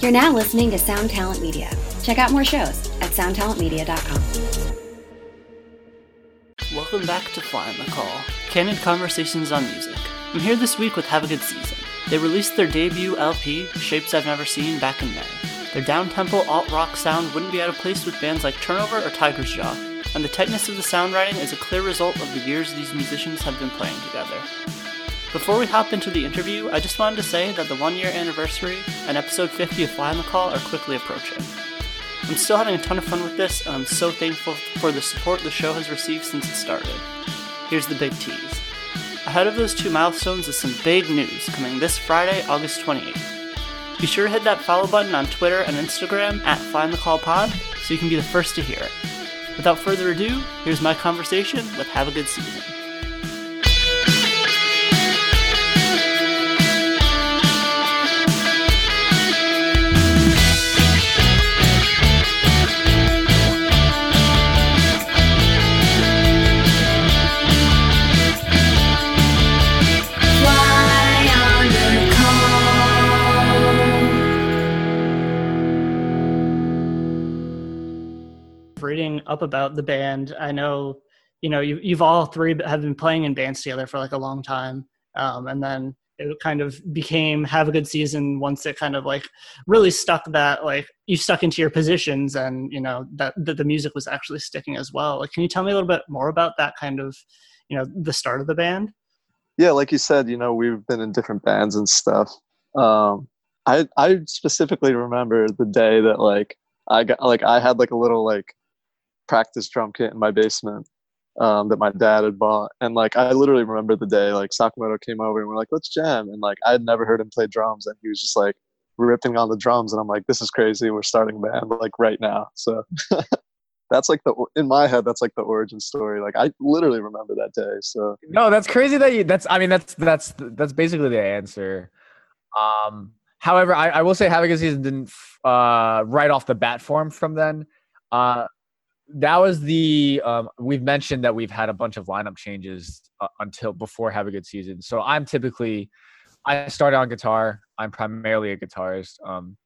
You're now listening to Sound Talent Media. Check out more shows at soundtalentmedia.com. Welcome back to Fly on the Call, candid conversations on music. I'm here this week with Have a Good Season. They released their debut LP, Shapes I've Never Seen, back in May. Their down-tempo alt-rock sound wouldn't be out of place with bands like Turnover or Tiger's Jaw, and the tightness of the sound writing is a clear result of the years these musicians have been playing together. Before we hop into the interview, I just wanted to say that the 1-year anniversary and episode 50 of Fly on the Call are quickly approaching. I'm still having a ton of fun with this, and I'm so thankful for the support the show has received since it started. Here's the big tease. Ahead of those 2 milestones is some big news coming this Friday, August 28th. Be sure to hit that follow button on Twitter and Instagram at FlyOnTheCallPod so you can be the first to hear it. Without further ado, here's my conversation with Have a Good Season. Reading up about the band, I know, you've all three have been playing in bands together for like a long time, and then it kind of became Have a Good Season once it kind of like really stuck, that like you stuck into your positions, and that the music was actually sticking as well. Like, can you tell me a little bit more about that kind of the start of the band? Yeah, like you said, we've been in different bands and stuff. I specifically remember the day that I had like a little practice drum kit in my basement that my dad had bought, and I literally remember the day Sakamoto came over and we're like, let's jam, and I had never heard him play drums, and he was just ripping on the drums, and I'm like, this is crazy, we're starting a band right now. So that's in my head, that's the origin story. I literally remember that day. So no, that's crazy that's basically the answer. However, I will say Have a Good Season didn't right off the bat form from then. That was we've mentioned that we've had a bunch of lineup changes until before Have a Good Season. So I started on guitar. I'm primarily a guitarist.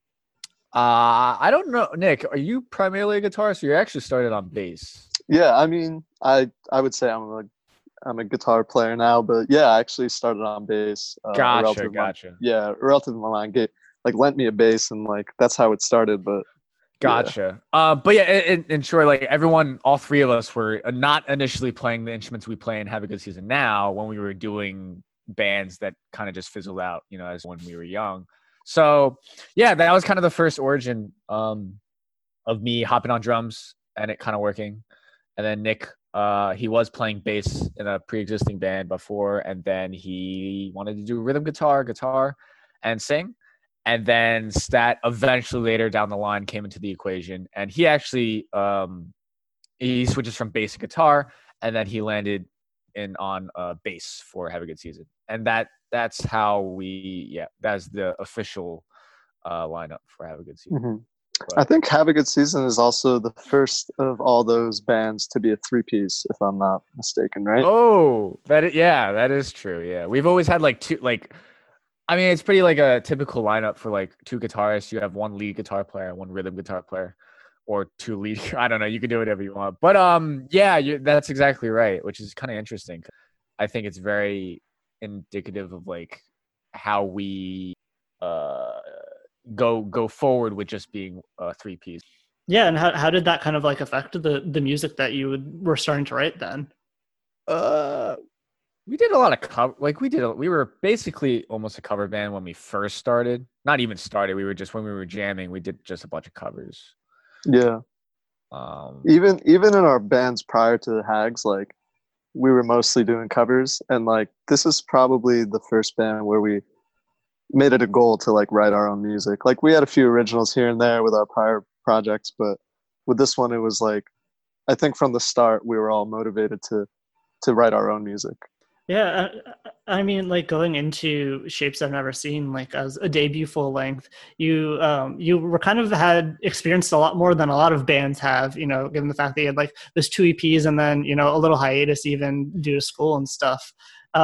I don't know, Nick, are you primarily a guitarist, or you actually started on bass? Yeah, I mean, I would say I'm a guitar player now, but yeah, I actually started on bass. Gotcha. A relative of mine lent me a bass, and that's how it started. But gotcha. Yeah. But yeah, in short, everyone, all three of us were not initially playing the instruments we play and Have a Good Season now, when we were doing bands that kind of just fizzled out, as when we were young. So yeah, that was kind of the first origin of me hopping on drums and it kind of working. And then Nick, he was playing bass in a pre-existing band before, and then he wanted to do rhythm guitar, and sing. And then Stat eventually later down the line came into the equation, and he actually he switches from bass to guitar, and then he landed on bass for Have a Good Season, and that's how that's the official lineup for Have a Good Season. Mm-hmm. I think Have a Good Season is also the first of all those bands to be a 3-piece, if I'm not mistaken, right? Oh, that is true. Yeah, we've always had two. I mean, it's pretty a typical lineup for 2 guitarists. You have 1 lead guitar player, 1 rhythm guitar player, or 2 lead. I don't know. You can do whatever you want. But that's exactly right, which is kind of interesting. I think it's very indicative of how we go forward with just being a 3-piece. Yeah, and how did that kind of affect the music that you were starting to write then? We did a lot of cover. We were basically almost a cover band when we first started. Not even started. We were just, when we were jamming, we did just a bunch of covers. Yeah. Even in our bands prior to Hags, we were mostly doing covers, and this is probably the first band where we made it a goal to write our own music. We had a few originals here and there with our prior projects, but with this one, it was I think from the start we were all motivated to write our own music. Yeah, I mean, going into Shapes I've Never Seen, as a debut full length, you were kind of had experienced a lot more than a lot of bands have, given the fact that you had those 2 EPs and then, a little hiatus even due to school and stuff.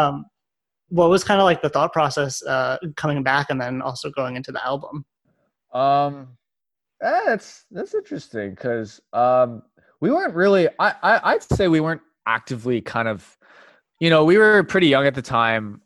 What was kind of the thought process coming back and then also going into the album? That's interesting because we weren't really. I'd say we weren't actively kind of. We were pretty young at the time.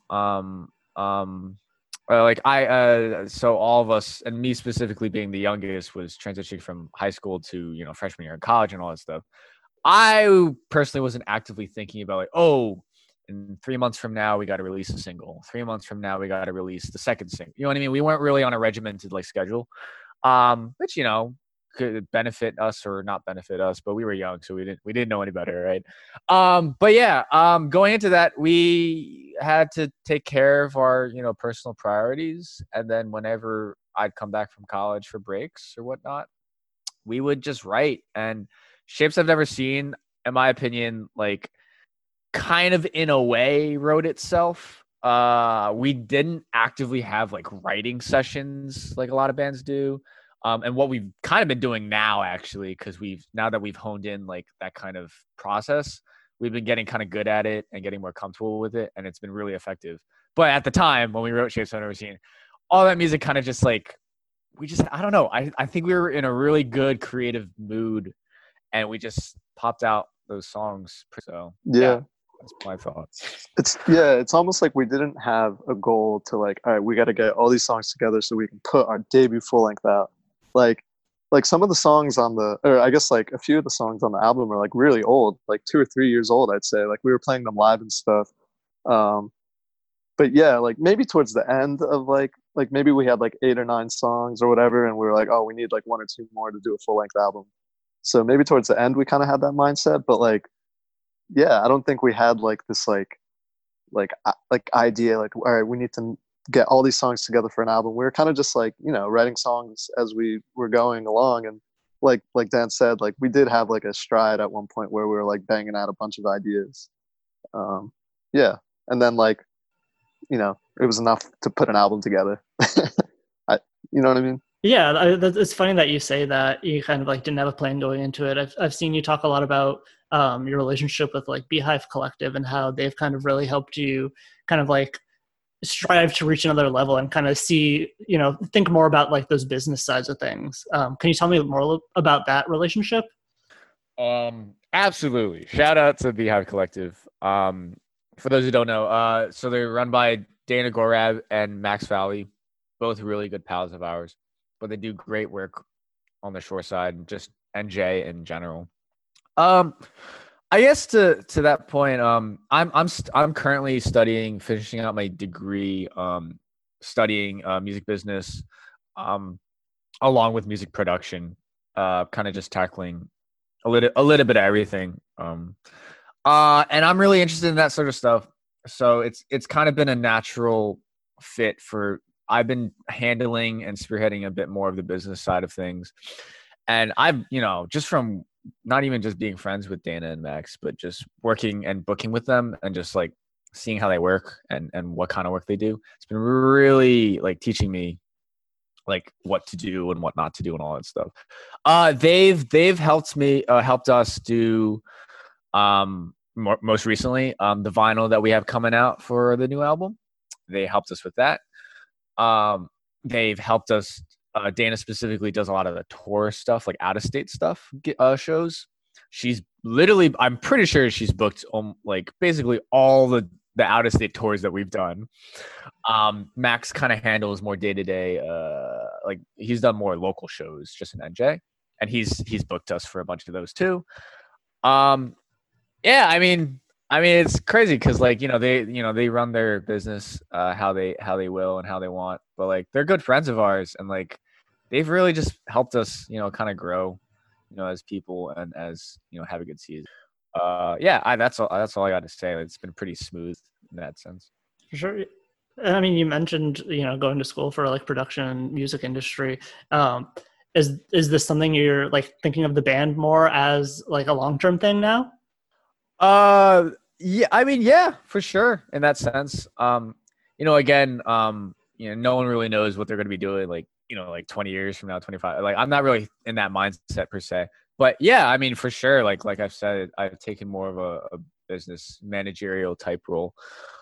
So all of us, and me specifically being the youngest, was transitioning from high school to freshman year in college and all that stuff. I personally wasn't actively thinking about like, oh, in 3 months from now we got to release a single. 3 months from now we got to release the second single. You know what I mean? We weren't really on a regimented like schedule, which could benefit us or not benefit us. But we were young, so we didn't know any better, right? But yeah, going into that, we had to take care of our personal priorities, and then whenever I'd come back from college for breaks or whatnot, we would just write. And Shapes I've Never Seen, in my opinion, like kind of in a way wrote itself. We didn't actively have like writing sessions like a lot of bands do. And what we've kind of been doing now, actually, because now that we've honed in like that kind of process, we've been getting kind of good at it and getting more comfortable with it, and it's been really effective. But at the time when we wrote Shapes I've Never Seen, all that music kind of just like I don't know. I think we were in a really good creative mood, and we just popped out those songs. So Yeah. That's my thoughts. It's almost like we didn't have a goal to like, all right, we got to get all these songs together so we can put our debut full length out. Like some of the songs or I guess like a few of the songs on the album are like really old, like 2 or 3 years old, I'd say. Like we were playing them live and stuff. But yeah, like maybe towards the end of like maybe we had like 8 or 9 songs or whatever, and we were like, oh, we need like 1 or 2 more to do a full length album. So maybe towards the end we kind of had that mindset, but like, yeah, I don't think we had like this like idea like, all right, we need to get all these songs together for an album. We were kind of just like writing songs as we were going along, and like Dan said, like we did have like a stride at one point where we were like banging out a bunch of ideas. Yeah, and then like it was enough to put an album together. You know what I mean? Yeah, it's funny that you say that you kind of like didn't have a plan going into it. I've seen you talk a lot about your relationship with like Beehive Collective and how they've kind of really helped you kind of like strive to reach another level and kind of see, think more about like those business sides of things. Can you tell me more about that relationship? Absolutely. Shout out to Beehive Collective. For those who don't know, so they're run by Dana Gorab and Max Valley, both really good pals of ours, but they do great work on the shore side and just NJ in general. I guess to that point, I'm currently finishing out my degree, studying music business, along with music production, kind of just tackling a little bit of everything. And I'm really interested in that sort of stuff. So it's kind of been a natural fit for. I've been handling and spearheading a bit more of the business side of things, and I've just from not even just being friends with Dana and Max, but just working and booking with them and just like seeing how they work and what kind of work they do. It's been really like teaching me like what to do and what not to do and all that stuff. They've helped us do most recently the vinyl that we have coming out for the new album. They helped us with that. They've helped us. Dana specifically does a lot of the tour stuff, like out-of-state stuff, shows. She's literally, I'm pretty sure she's booked like basically all the out-of-state tours that we've done. Max kind of handles more day-to-day, like he's done more local shows just in NJ, and he's booked us for a bunch of those too. Yeah, I mean it's crazy because like they run their business how they will and how they want, but like they're good friends of ours, and like they've really just helped us kind of grow as people and as have a good season. That's all I got to say. It's been pretty smooth in that sense. For sure. I mean, you mentioned going to school for like production and music industry. Is this something you're like thinking of the band more as like a long-term thing now? Yeah, I mean, yeah, for sure. In that sense, again, no one really knows what they're going to be doing, like 20 years from now, 25. Like, I'm not really in that mindset per se, but yeah, I mean, for sure. Like I've said, I've taken more of a business managerial type role.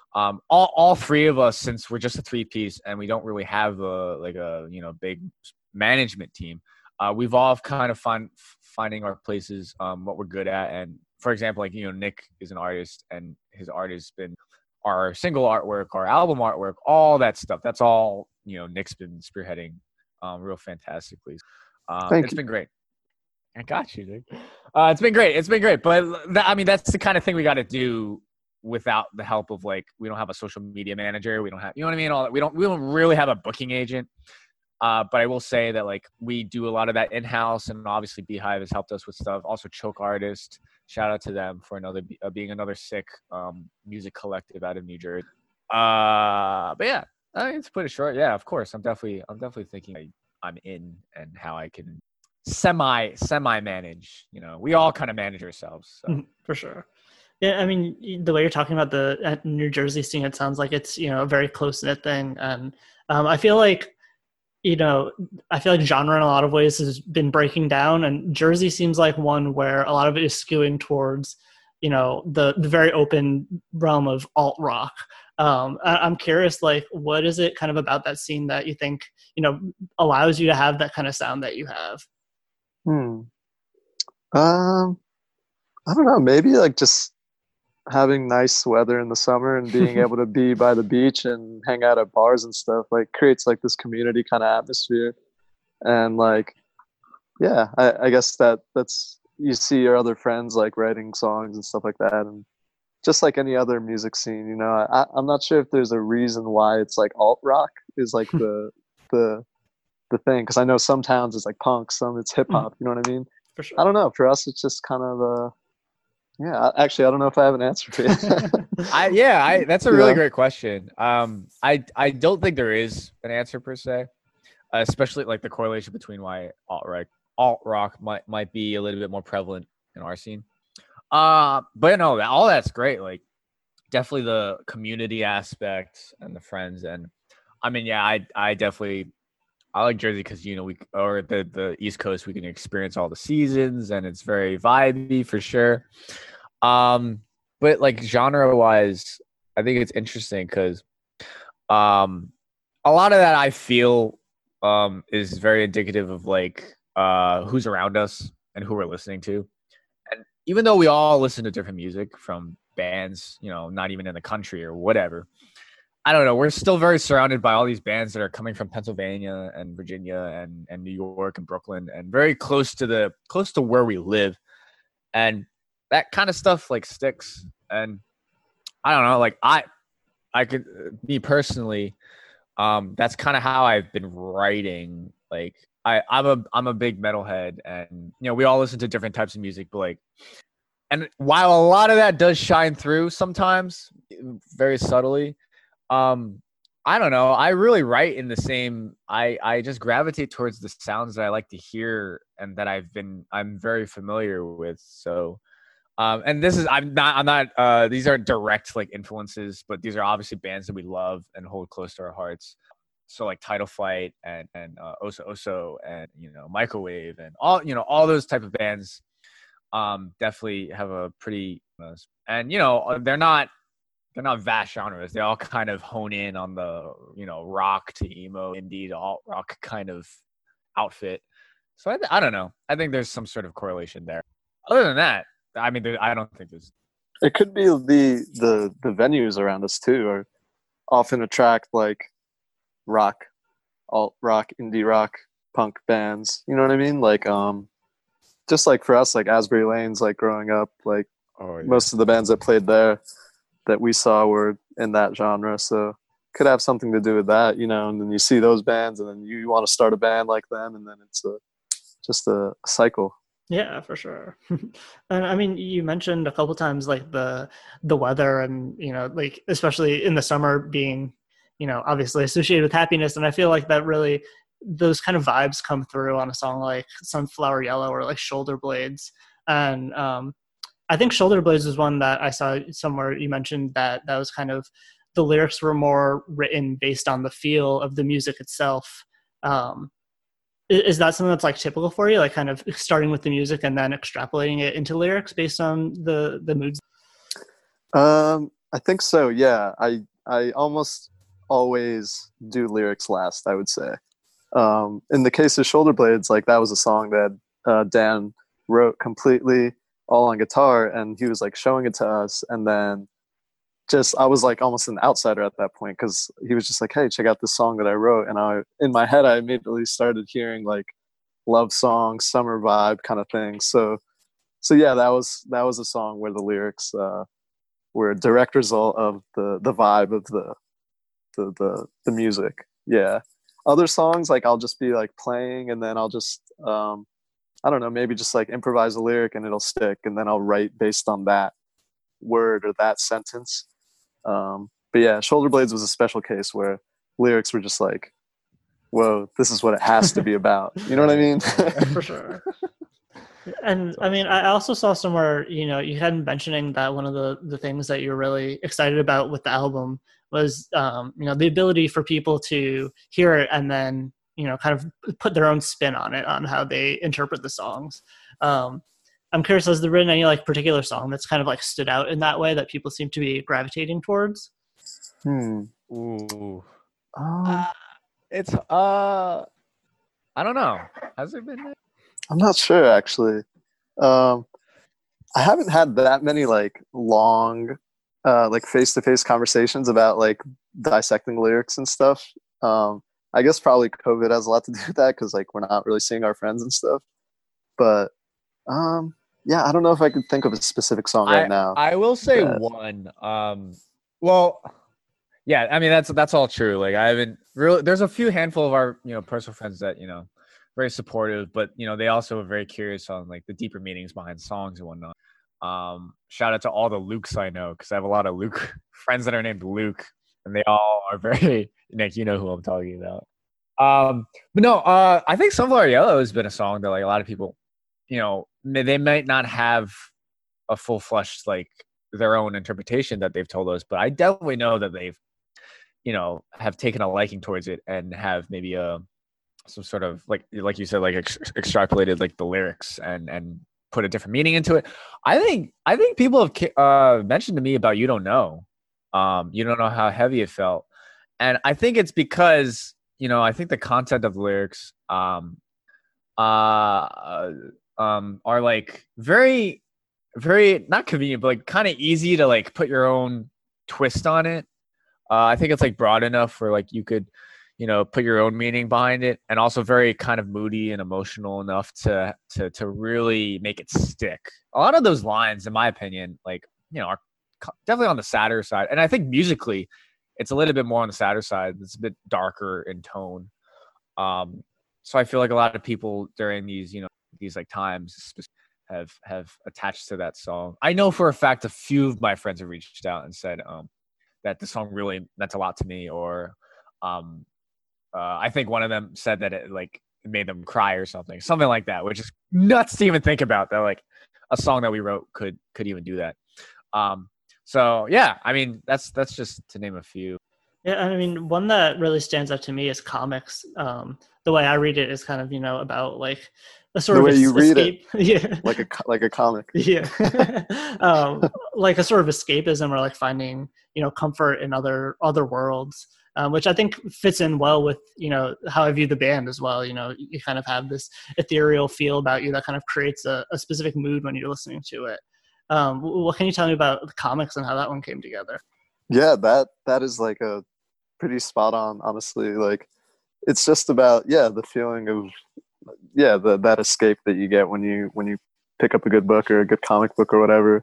All three of us, since we're just a 3-piece and we don't really have a big management team, we've all kind of finding our places, what we're good at. And for example, like, Nick is an artist, and his art has been our single artwork, our album artwork, all that stuff. That's all, Nick's been spearheading real fantastically. It's been great. I got you, Nick. It's been great. It's been great. But that's the kind of thing we got to do without the help of, like, we don't have a social media manager. We don't have, what I mean? All that. We don't really have a booking agent. But I will say that, like, we do a lot of that in-house, and obviously Beehive has helped us with stuff. Also Choke Artist, shout out to them for being another sick music collective out of New Jersey. But yeah, to put it short, yeah, of course, I'm definitely thinking I'm in, and how I can semi manage. We all kind of manage ourselves. So. For sure. Yeah, I mean, the way you're talking about the New Jersey scene, it sounds like it's a very close-knit thing, and I feel like genre in a lot of ways has been breaking down, and Jersey seems like one where a lot of it is skewing towards, the very open realm of alt rock. I'm curious, like, what is it kind of about that scene that you think, allows you to have that kind of sound that you have? I don't know. Maybe like just having nice weather in the summer and being able to be by the beach and hang out at bars and stuff, like, creates like this community kind of atmosphere. And like, yeah, I guess that's, you see your other friends like writing songs and stuff like that. And just like any other music scene, I'm not sure if there's a reason why it's like alt rock is like the thing. Cause I know some towns it's like punk, some it's hip hop, you know what I mean? For sure. I don't know. For us, it's just kind of yeah, actually, I don't know if I have an answer for you. That's a really great question. I don't think there is an answer per se, especially like the correlation between why alt rock might be a little bit more prevalent in our scene. But no, all that's great. Like, definitely the community aspect and the friends, and I mean, yeah, I like Jersey because or the East Coast, we can experience all the seasons, and it's very vibey for sure. But like genre wise, I think it's interesting because a lot of that I feel is very indicative of like who's around us and who we're listening to. And even though we all listen to different music from bands, not even in the country or whatever, I don't know, we're still very surrounded by all these bands that are coming from Pennsylvania and Virginia and New York and Brooklyn, and very close to where we live. And that kind of stuff like sticks. And I don't know, like I could, me personally, that's kind of how I've been writing. Like I'm a big metalhead, and we all listen to different types of music, but like, and while a lot of that does shine through sometimes very subtly, I don't know, I really write in the same, I just gravitate towards the sounds that I like to hear and that I'm very familiar with. So and this is, I'm not these aren't direct like influences, but these are obviously bands that we love and hold close to our hearts. So like Title Fight and Oso Oso and Microwave and all those type of bands definitely have a pretty and they're not vast genres. They all kind of hone in on the rock to emo, indie to alt rock kind of outfit. So I don't know. I think there's some sort of correlation there. Other than that, I mean, I don't think there's. It could be the venues around us too are often attract like rock, alt rock, indie rock, punk bands. You know what I mean? Like just like for us, like Asbury Lane's, like growing up, like most of the bands that played there that we saw were in that genre. So could have something to do with that, and then you see those bands and then you want to start a band like them, and then it's just a cycle. Yeah, for sure. And I mean, you mentioned a couple times like the weather and, like especially in the summer being, obviously associated with happiness. And I feel like that really, those kind of vibes come through on a song like Sunflower Yellow or like Shoulder Blades. And I think Shoulder Blades was one that I saw somewhere. You mentioned that was kind of, the lyrics were more written based on the feel of the music itself. Is that something that's like typical for you, like kind of starting with the music and then extrapolating it into lyrics based on the moods? I think so. Yeah. I almost always do lyrics last, I would say. In the case of Shoulder Blades, like that was a song that Dan wrote completely all on guitar, and he was like showing it to us, and then just I was like almost an outsider at that point because he was just like, hey, check out this song that I wrote, and I in my head I immediately started hearing like love song, summer vibe kind of thing. So yeah, that was a song where the lyrics were a direct result of the vibe of the music. Yeah. Other songs, like I'll just be like playing, and then I'll just I don't know, maybe just like improvise a lyric and it'll stick, and then I'll write based on that word or that sentence. But yeah, Shoulder Blades was a special case where lyrics were just like, whoa, this is what it has to be about. You know what I mean? For sure. And I mean, I also saw somewhere, you know, you had mentioning that one of the things that you're really excited about with the album was, you know, the ability for people to hear it and then, you know, kind of put their own spin on it, on how they interpret the songs. I'm curious, has there been any like particular song that's kind of like stood out in that way that people seem to be gravitating towards? Ooh. It's I don't know. Has there been? I'm not sure actually. I haven't had that many like long, like face-to-face conversations about like dissecting lyrics and stuff. I guess probably COVID has a lot to do with that because like we're not really seeing our friends and stuff. But yeah, I don't know if I could think of a specific song right now. I will say one. Well, yeah, I mean that's all true. Like I haven't really. There's a few handful of our personal friends that very supportive, but they also are very curious on like the deeper meanings behind songs and whatnot. Shout out to all the Lukes I know, because I have a lot of Luke friends that are named Luke, and they all are very Nick. You know who I'm talking about. But no, I think Sunflower Yellow has been a song that like a lot of people, they might not have a full-fledged like their own interpretation that they've told us, but I definitely know that they've, have taken a liking towards it and have maybe some sort of like you said, like extrapolated like the lyrics and put a different meaning into it. I think people have mentioned to me about You Don't Know. You don't know how heavy it felt. And I think it's because, I think the content of the lyrics are like very, very not convenient, but like kind of easy to like put your own twist on it. I think it's like broad enough where like you could, put your own meaning behind it, and also very kind of moody and emotional enough to really make it stick. A lot of those lines, in my opinion, like, are definitely on the sadder side. And I think musically, it's a little bit more on the sadder side. It's a bit darker in tone. So I feel like a lot of people during these, these like times have attached to that song. I know for a fact a few of my friends have reached out and said that the song really meant a lot to me, or I think one of them said that it made them cry or something like that, which is nuts to even think about, that like a song that we wrote could even do that. So yeah, I mean that's just to name a few. Yeah, I mean one that really stands out to me is comics. The way I read it is kind of about like a sort the of way you escape. read it, yeah, like a comic. Yeah, like a sort of escapism, or like finding comfort in other worlds. Which I think fits in well with, how I view the band as well. You kind of have this ethereal feel about you that kind of creates a specific mood when you're listening to it. What can you tell me about the comics and how that one came together? Yeah, that is like a pretty spot on, honestly. Like it's just about, the feeling of, that escape that you get when you pick up a good book or a good comic book or whatever.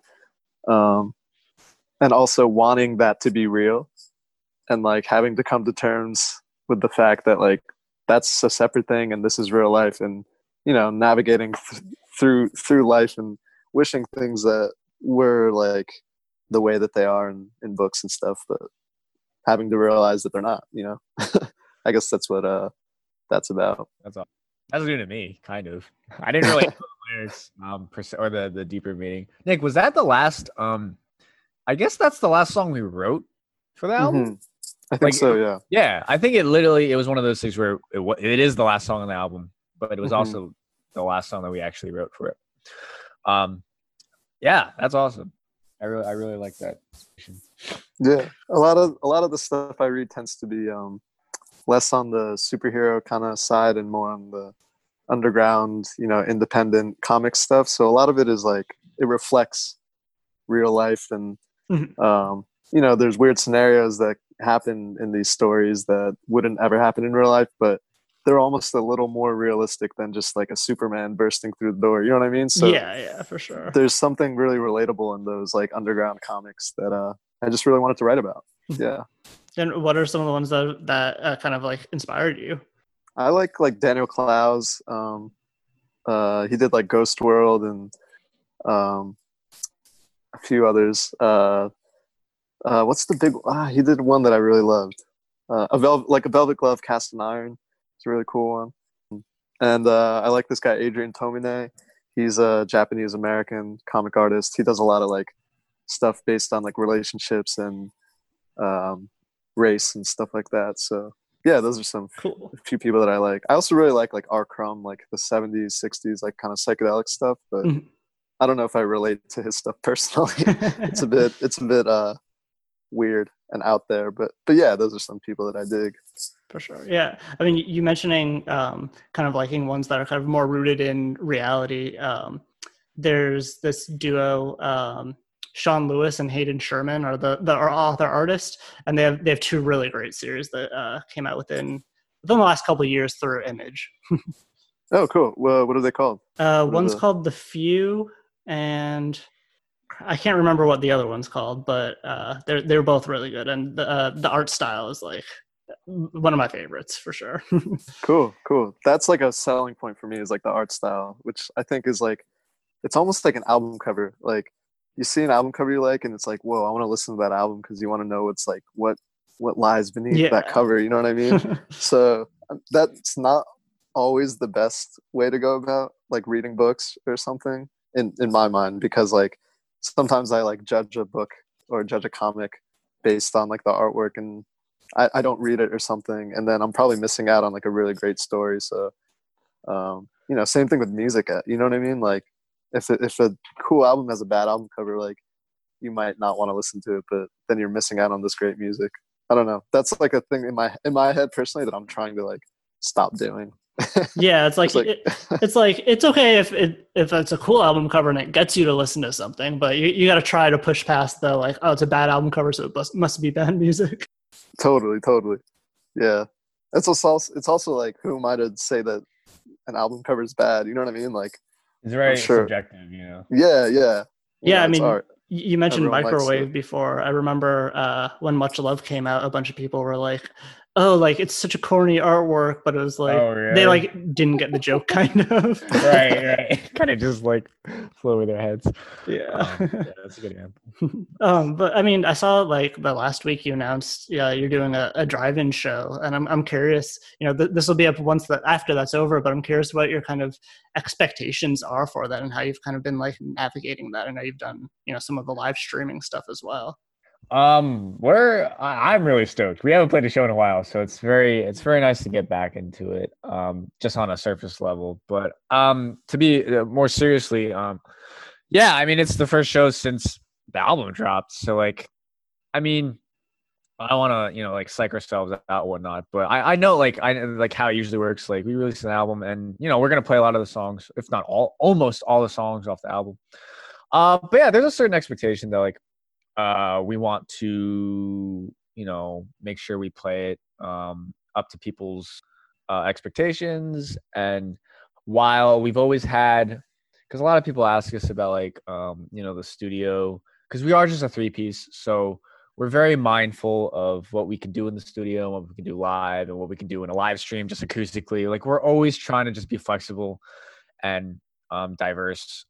And also wanting that to be real. And like having to come to terms with the fact that like that's a separate thing and this is real life, and navigating through life and wishing things that were like the way that they are in books and stuff, but having to realize that they're not. I guess that's what that's about. That's all. That's new to me, kind of. I didn't really know the lyrics or the deeper meaning. Nick, was that the last? I guess that's the last song we wrote for the album. Mm-hmm. I think so, yeah. Yeah, I think it was one of those things where it is the last song on the album, but it was also the last song that we actually wrote for it. Yeah, that's awesome. I really like that. Yeah, a lot of the stuff I read tends to be less on the superhero kind of side and more on the underground, independent comic stuff. So a lot of it is like it reflects real life, and there's weird scenarios that happen in these stories that wouldn't ever happen in real life, but they're almost a little more realistic than just like a Superman bursting through the door. You know what I mean? So yeah, for sure. there's something really relatable in those like underground comics that I just really wanted to write about. Yeah. And what are some of the ones that kind of like inspired you? I like Daniel Clowes. He did like Ghost World and a few others. What's the big? He did one that I really loved. A Velvet Glove Cast in Iron. It's a really cool one. And I like this guy Adrian Tomine. He's a Japanese American comic artist. He does a lot of like stuff based on like relationships and race and stuff like that. So yeah, those are some cool. A few people that I like. I also really like R. Crumb, like the 70s, 60s, like kind of psychedelic stuff. But I don't know if I relate to his stuff personally. It's a bit weird and out there. But yeah, those are some people that I dig. For sure. Yeah. I mean, you mentioning kind of liking ones that are kind of more rooted in reality. There's this duo, Sean Lewis and Hayden Sherman are the author artist, and they have two really great series that came out within the last couple of years through Image. Oh, cool. Well, what are they called? One's called The Few, and I can't remember what the other one's called, but they're both really good, and the art style is like one of my favorites for sure. Cool. That's like a selling point for me, is like the art style, which I think is like, it's almost like an album cover. Like you see an album cover you like, and it's like, whoa, I want to listen to that album because you want to know what's like what lies beneath that cover. You know what I mean? So that's not always the best way to go about like reading books or something in my mind, because like sometimes I like judge a book or judge a comic based on like the artwork, and I don't read it or something, and then I'm probably missing out on like a really great story. So same thing with music. You know what I mean? Like if a cool album has a bad album cover, like you might not want to listen to it, but then you're missing out on this great music. I don't know. That's like a thing in my head personally that I'm trying to like stop doing. Yeah, it's like it's okay if it's a cool album cover and it gets you to listen to something, but you got to try to push past the like, oh, it's a bad album cover, so it must be bad music. Totally. Yeah, it's also like, who am I to say that an album cover is bad? You know what I mean? Like it's very subjective, you know. Yeah. I mean, art. You mentioned Microwave before. I remember when Much Love came out, a bunch of people were like, oh, like it's such a corny artwork, but it was like, they like didn't get the joke, kind of. right. Kind of just like flew over their heads. Yeah. That's a good example. But I mean, I saw like the last week you announced you're doing a drive-in show, and I'm curious, this will be up once after that's over, but I'm curious what your kind of expectations are for that and how you've kind of been like navigating that. I know you've done, some of the live streaming stuff as well. I'm really stoked. We haven't played a show in a while, so it's very nice to get back into it. Just on a surface level, but to be more seriously, yeah, I mean, it's the first show since the album dropped, so like, I mean, I don't want to like psych ourselves out and whatnot, but I know like how it usually works. Like we release an album, and we're gonna play a lot of the songs, if not almost all the songs off the album. But yeah, there's a certain expectation that like. We want to, make sure we play it up to people's expectations. And while we've always had, because a lot of people ask us about like, the studio, because we are just a 3-piece. So we're very mindful of what we can do in the studio, what we can do live, and what we can do in a live stream just acoustically. Like we're always trying to just be flexible and diverse.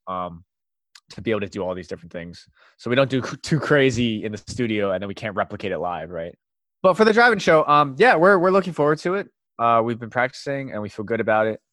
To be able to do all these different things. So we don't do too crazy in the studio and then we can't replicate it live, right? But for the drive-in show, yeah, we're looking forward to it. We've been practicing and we feel good about it.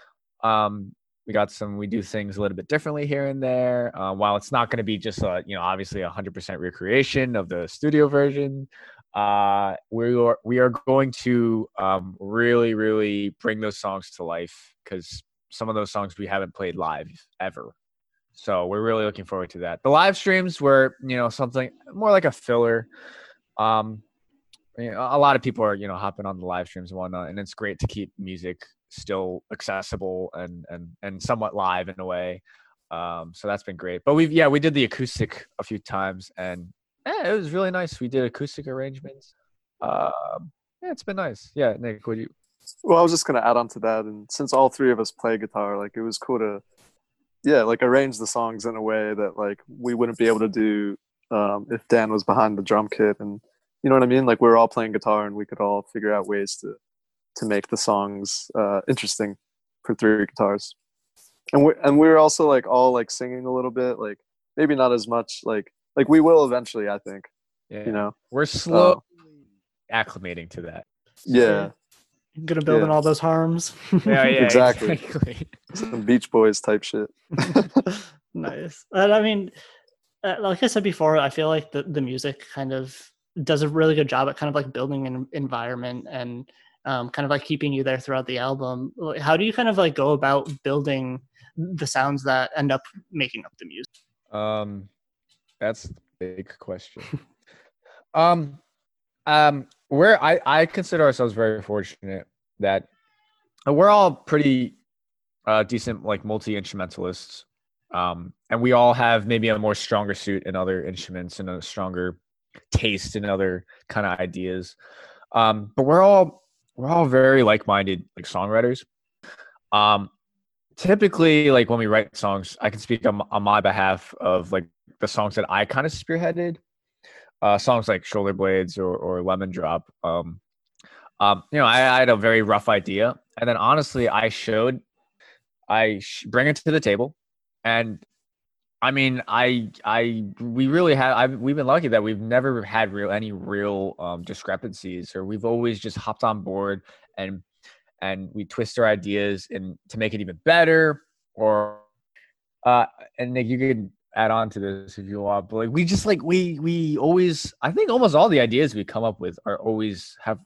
We do things a little bit differently here and there. While it's not going to be just, obviously 100% recreation of the studio version, we are going to really, really bring those songs to life, because some of those songs we haven't played live ever. So we're really looking forward to that. The live streams were, something more like a filler. I mean, a lot of people are, hopping on the live streams and whatnot, and it's great to keep music still accessible and somewhat live in a way. So that's been great. But we did the acoustic a few times, and it was really nice. We did acoustic arrangements. Yeah, it's been nice. Yeah, Nick, would you? Well, I was just gonna add on to that, and since all three of us play guitar, like it was cool to, yeah, like arrange the songs in a way that like we wouldn't be able to do if Dan was behind the drum kit, and you know what I mean. Like we were all playing guitar, and we could all figure out ways to make the songs interesting for three guitars. And we were also like all like singing a little bit, like maybe not as much, like we will eventually, I think. Yeah, we're slow acclimating to that. Yeah. Gonna build in all those harms. Yeah, exactly. Some Beach Boys type shit. Nice. And I mean, like I said before, I feel like the music kind of does a really good job at kind of like building an environment and kind of like keeping you there throughout the album. How do you kind of like go about building the sounds that end up making up the music? That's a big question. Where I consider ourselves very fortunate that we're all pretty decent like multi-instrumentalists, and we all have maybe a more stronger suit in other instruments and a stronger taste in other kind of ideas. But we're all very like-minded like songwriters. Typically, like when we write songs, I can speak on my behalf of like the songs that I kind of spearheaded. Songs like Shoulder Blades or Lemon Drop. I had a very rough idea, and then honestly, bring it to the table, and I mean, we've been lucky that we've never had any real discrepancies, or we've always just hopped on board and we twist our ideas and to make it even better, or and Nick, you could add on to this if you want, but like we always, I think almost all the ideas we come up with are always have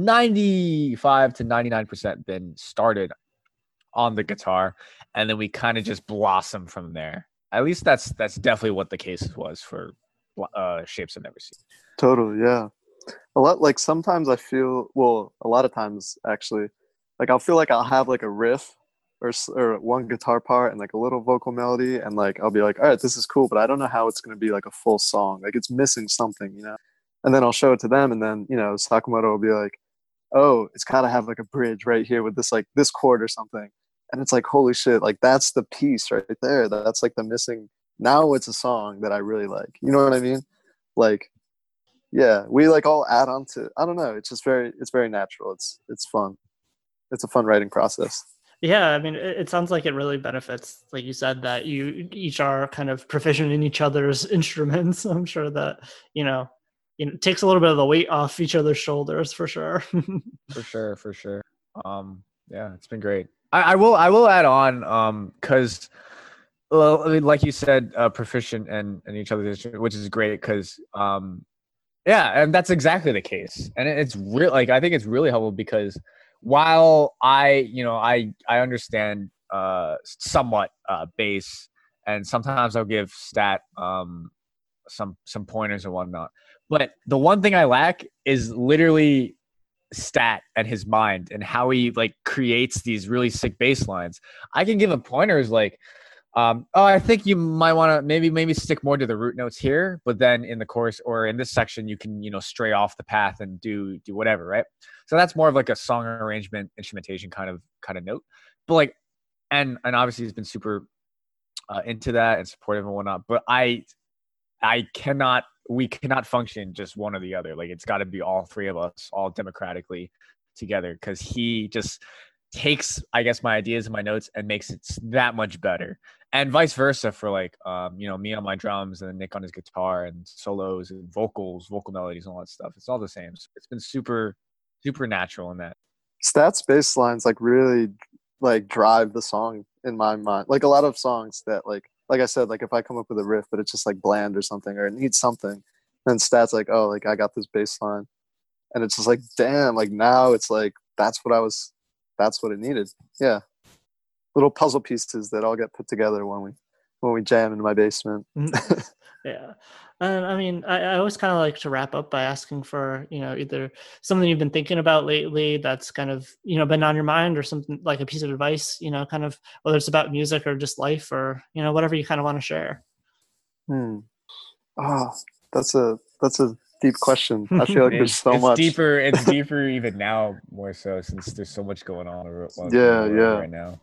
95 to 99% been started on the guitar, and then we kind of just blossom from there. At least that's definitely what the case was for Shapes I've Never Seen. Totally, yeah. A lot, like sometimes I feel, well, a lot of times actually, like I'll feel like I'll have like a riff or one guitar part and like a little vocal melody, and like I'll be like, all right, this is cool, but I don't know how it's going to be like a full song. Like it's missing something, and then I'll show it to them, and then Sakamoto will be like, oh, it's got to have like a bridge right here with this like this chord or something, and it's like, holy shit, like that's the piece right there, that's like the missing, now it's a song that I really like, you know what I mean? Like, yeah, we like all add on to, I don't know, it's very natural, it's fun, it's a fun writing process. Yeah, I mean, it sounds like it really benefits, like you said, that you each are kind of proficient in each other's instruments. I'm sure that, it takes a little bit of the weight off each other's shoulders for sure. For sure. Yeah, it's been great. I will add on, because, like you said, proficient in each other's instruments, which is great because, yeah, and that's exactly the case. And it's real. Like, I think it's really helpful because while I understand somewhat bass, and sometimes I'll give Stat some pointers and whatnot, but the one thing I lack is literally Stat and his mind and how he like creates these really sick bass lines. I can give him pointers like, I think you might want to maybe stick more to the root notes here, but then in the chorus or in this section, you can, stray off the path and do whatever, right? So that's more of like a song arrangement, instrumentation kind of note. But like, and obviously he's been super into that and supportive and whatnot. But we cannot function just one or the other. Like it's got to be all three of us, all democratically together, because he just takes, I guess, my ideas and my notes and makes it that much better, and vice versa for like me on my drums and Nick on his guitar and solos and vocal melodies and all that stuff. It's all the same. So it's been super natural in that. Stat's bass lines like really like drive the song in my mind. Like a lot of songs that like I said, like if I come up with a riff but it's just like bland or something, or it needs something, then Stat's like, oh, like I got this bass line, and it's just like, damn, like now it's like that's what it needed. Yeah, little puzzle pieces that all get put together when when we jam in my basement. Yeah. And I mean, I always kind of like to wrap up by asking for, either something you've been thinking about lately that's kind of, been on your mind, or something like a piece of advice, kind of whether it's about music or just life, or, whatever you kind of want to share. Oh, that's a deep question. I feel like there's so much. It's deeper even now, more so, since there's so much going on right now.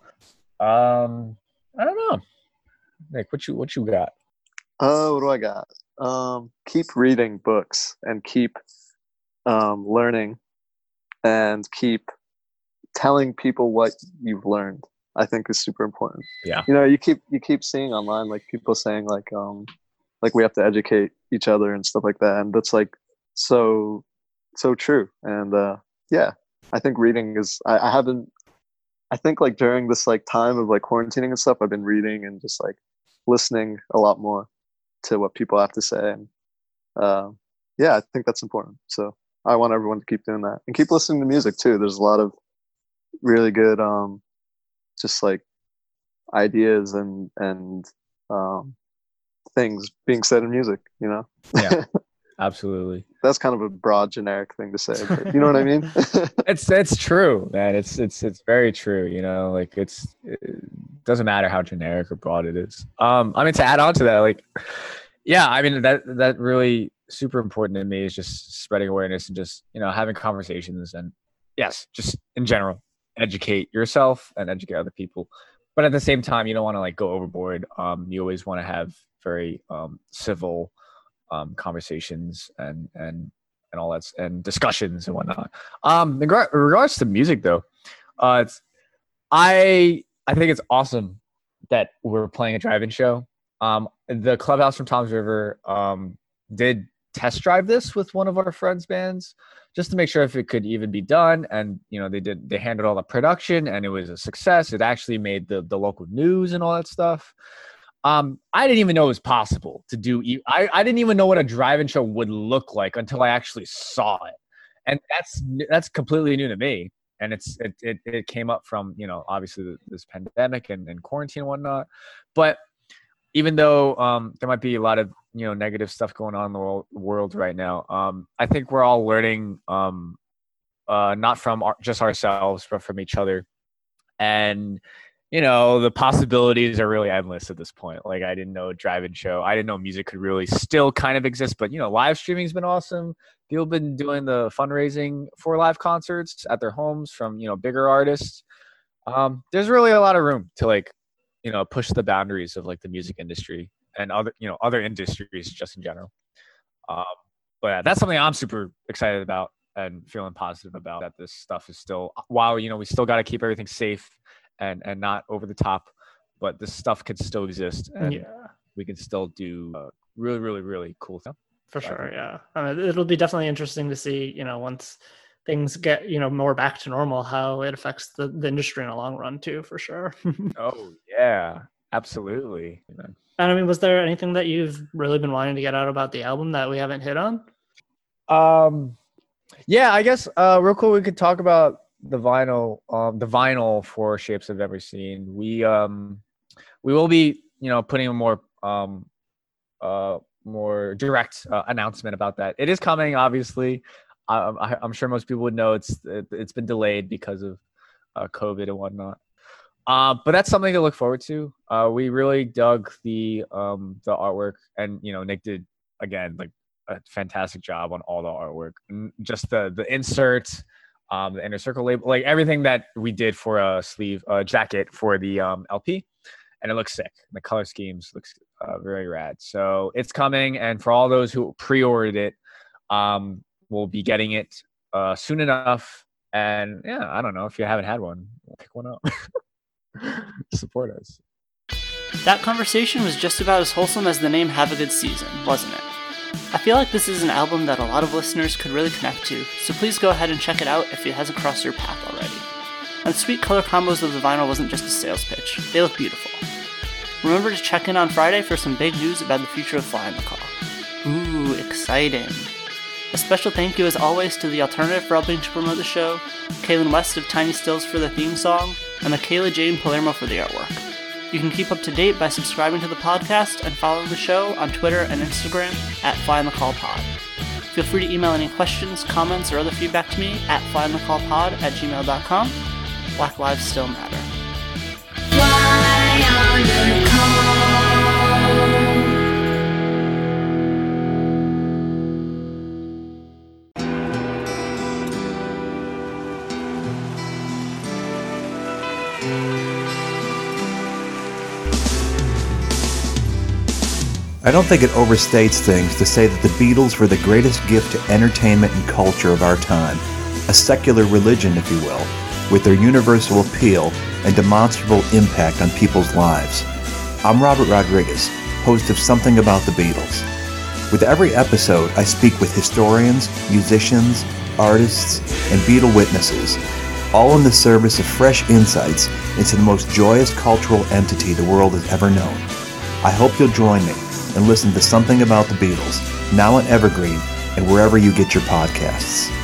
I don't know. Nick, what you got? What do I got? Keep reading books and keep learning and keep telling people what you've learned. I think is super important. Yeah. You keep seeing online like people saying like we have to educate each other and stuff like that, and that's like so true. And I think reading is I think like during this like time of like quarantining and stuff, I've been reading and just like listening a lot more to what people have to say. And I think that's important. So I want everyone to keep doing that and keep listening to music too. There's a lot of really good just like ideas and things being said in music, Yeah, absolutely. That's kind of a broad generic thing to say, but you know what I mean? It's true, man. It's very true. Like it doesn't matter how generic or broad it is. I mean, to add on to that, like, yeah, I mean, that really super important to me is just spreading awareness and just, having conversations, and yes, just in general, educate yourself and educate other people. But at the same time, you don't want to like go overboard. You always want to have very civil conversations and all that, and discussions and whatnot. In regards to music though, I think it's awesome that we're playing a drive-in show. The Clubhouse from Tom's River did test drive this with one of our friends' bands just to make sure if it could even be done. And, they handled all the production and it was a success. It actually made the local news and all that stuff. I didn't even know it was possible to do. I didn't even know what a drive-in show would look like until I actually saw it. And that's completely new to me. And it came up from, obviously this pandemic and quarantine and whatnot. But even though there might be a lot of, negative stuff going on in the world right now, I think we're all learning, not from just ourselves, but from each other. And, the possibilities are really endless at this point. Like, I didn't know a drive-in show. I didn't know music could really still kind of exist. But, live streaming has been awesome. People have been doing the fundraising for live concerts at their homes from, bigger artists. There's really a lot of room to, like, push the boundaries of, like, the music industry and other industries just in general. But yeah, that's something I'm super excited about and feeling positive about, that this stuff is still, while, we still got to keep everything safe and not over the top, but this stuff could still exist, and we can still do really, really, really cool stuff. For sure, yeah. I mean, it'll be definitely interesting to see, once things get, more back to normal, how it affects the industry in the long run too, for sure. Oh, yeah, absolutely. And I mean, was there anything that you've really been wanting to get out about the album that we haven't hit on? Yeah, I guess real quick, we could talk about the vinyl for Shapes I've Never Seen. We will be, putting a more direct announcement about that. It is coming, obviously. I'm sure most people would know it's been delayed because of COVID and whatnot. But that's something to look forward to. We really dug the artwork, and Nick did, again, like, a fantastic job on all the artwork, and just the insert, the inner circle label, like everything that we did for a sleeve jacket for the LP, and it looks sick. The color schemes looks very rad. So it's coming, and for all those who pre-ordered it, we'll be getting it soon enough. And yeah, I don't know, if you haven't had one, pick one up. Support us. That conversation was just about as wholesome as the name Have a Good Season, wasn't it? I feel like this is an album that a lot of listeners could really connect to, so please go ahead and check it out if it hasn't crossed your path already. And the sweet color combos of the vinyl wasn't just a sales pitch, they look beautiful. Remember to check in on Friday for some big news about the future of Fly in the Call. Ooh, exciting. A special thank you as always to The Alternative for helping to promote the show, Kaylin West of Tiny Stills for the theme song, and Michaela Jane Palermo for the artwork. You can keep up to date by subscribing to the podcast and follow the show on Twitter and Instagram at FlyInTheCallPod. Feel free to email any questions, comments, or other feedback to me at flyinthecallpod@gmail.com. Black lives still matter. Fly under call. I don't think it overstates things to say that the Beatles were the greatest gift to entertainment and culture of our time, a secular religion, if you will, with their universal appeal and demonstrable impact on people's lives. I'm Robert Rodriguez, host of Something About the Beatles. With every episode, I speak with historians, musicians, artists, and Beatle witnesses, all in the service of fresh insights into the most joyous cultural entity the world has ever known. I hope you'll join me and listen to Something About the Beatles, now on Evergreen and wherever you get your podcasts.